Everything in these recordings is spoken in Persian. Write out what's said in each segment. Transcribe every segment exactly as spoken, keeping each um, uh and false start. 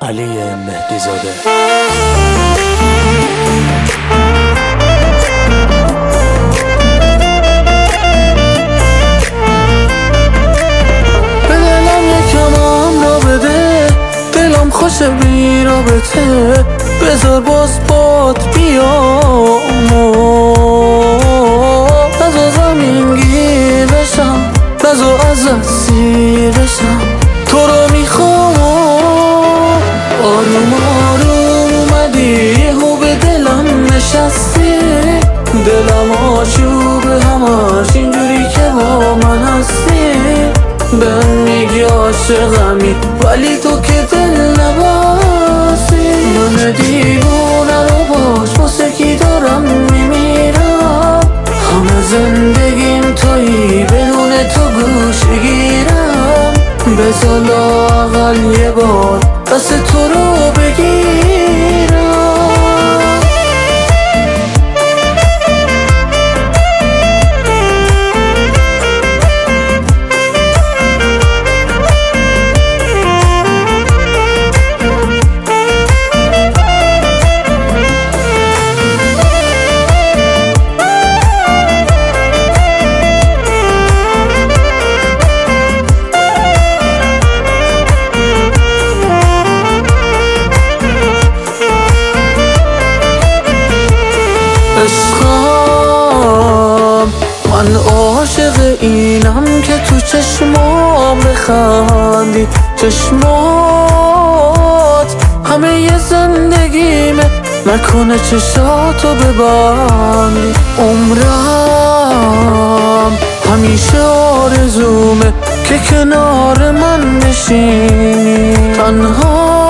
علی مهدی زاده. به دلم یکم امرا بده، دلم خوشه بی رابطه، بذار باز باد بیام، نذار زمین گیر بشم، نذار ازت سیر بشم، تو رو میخوام. آروم آروم اومدی یهو به دلم نشستی، دلم آشوب همش اینجوری که با من هستی. بهم میگی عاشقمی ولی تو که دل نبستی. من دیوونه رو باش واسه کی دارم میمیرم، همه زندگیم تویی بدون تو گوش گیرم. بذار لااقل یه بار دست تو رو بگیرم. عشقم من عاشق اینم که تو چشمام بخندی، چشمات همه ی زندگیمه، نکنه چشاتو ببندی. عمرم همیشه آرزومه که کنار من نشینی، تنها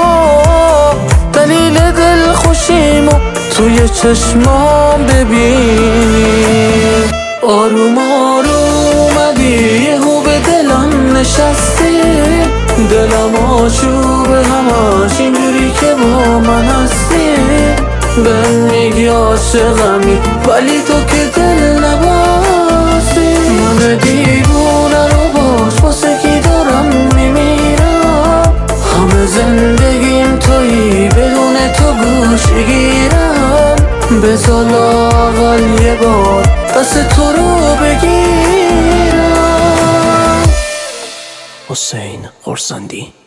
دلیل دل خوشیمو توی چشمام ببینی. آروم آروم اومدی یهو به دلم نشستی، دلم آشوب همش اینجوری که با من هستی. بهم میگی عاشقمی ولی تو که دل نبستی. من دیوونه رو باش واسه کی دارم میمیرم، همه زندگیم تویی بدون تو گوش گیرم. بذار لااقل یه بار دست تو رو بگیرم. حسین خورسندی.